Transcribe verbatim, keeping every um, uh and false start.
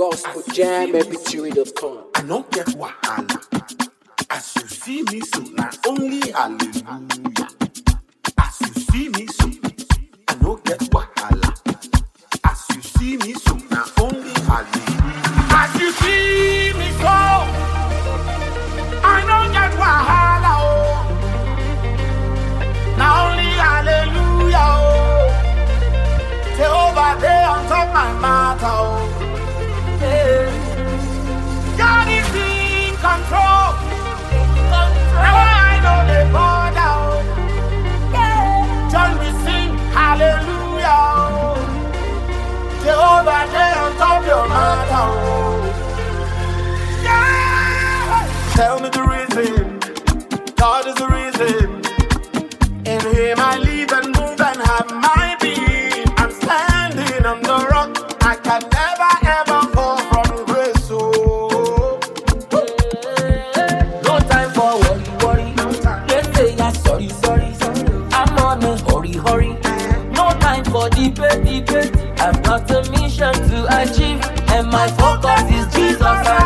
gospel jam m p three dot com. I don't get wahala. As you see me so, not only hallelujah. As you see me so, I don't get wahala. As you see me so, not only hallelujah. As you see me so, I don't get wahala. Oh, not only hallelujah. Oh, Jehovah there on top my matter. Oh, yeah. God is in control. Now I know the border. Yeah. Join me sing hallelujah. Jehovah there on top your matter. Yeah. Tell me the reason. God is the reason. In Him I live and move and have my being. I'm standing on the rock. I can never ever fall from grace. Oh. No time for worry, worry. They say I'm sorry, sorry. I'm on a hurry, hurry. No time for debate, debate. I've got a mission to achieve, and my focus is Jesus.